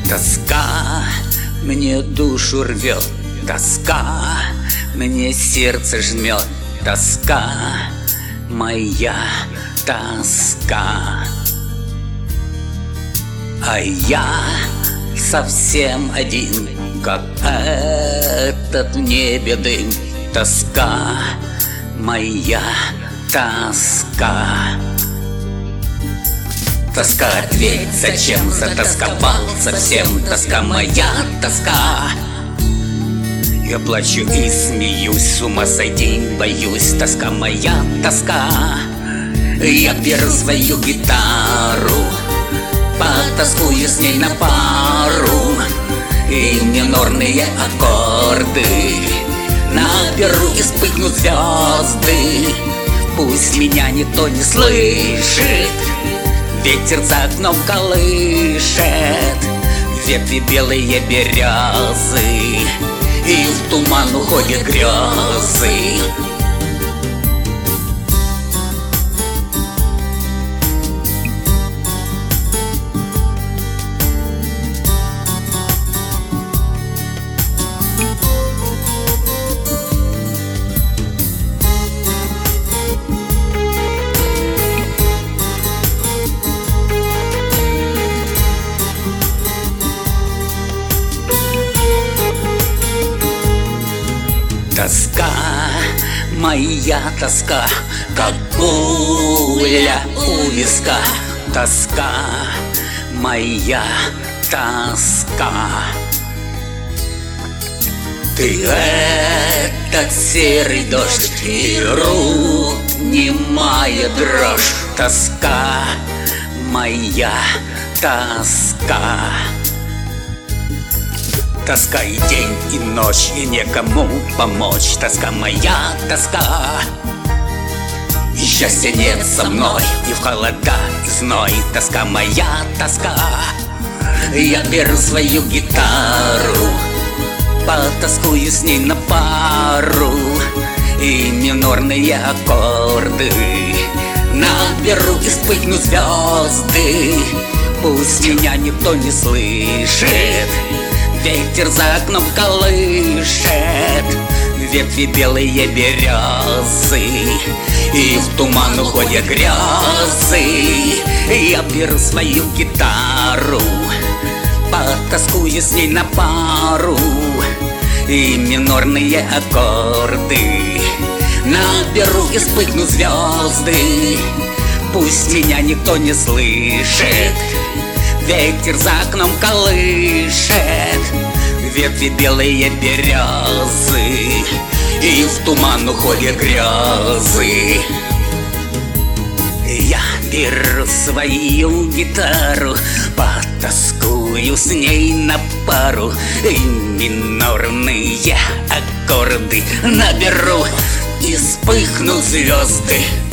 Тоска мне душу рвет, тоска мне сердце жмет, тоска, моя тоска. А я совсем один, как этот в небе дым. Тоска, моя тоска. Тоска, ответь, зачем затасковал совсем? Тоска, моя тоска. Я плачу и смеюсь, с ума сойти боюсь. Тоска, моя тоска. Я беру свою гитару, потоскую с ней на пару, и минорные аккорды наберу, и вспыхнут звезды. Пусть меня никто не слышит, ветер за окном колышет ветви белые березы, и в туман уходят грезы. Тоска, моя тоска, как пуля у виска. Тоска, моя тоска. Ты этот серый дождь, и рук немая дрожь. Тоска, моя тоска. Тоска и день, и ночь, и некому помочь. Тоска, моя тоска. И счастья нет со мной, и в холода, и зной. Тоска, моя тоска. Я беру свою гитару, потоскую с ней на пару, и минорные аккорды наберу, и вспыхнут звезды. Пусть меня никто не слышит, ветер за окном колышет ветви белые березы, и в туман уходят грезы. Я беру свою гитару, потоскую с ней на пару, и минорные аккорды наберу, и вспыхнут звезды. Пусть меня никто не слышит, ветер за окном колышет ветви белые березы, и в туман уходят грезы. Я беру свою гитару, потоскую с ней на пару, и минорные аккорды наберу, и вспыхнут звезды.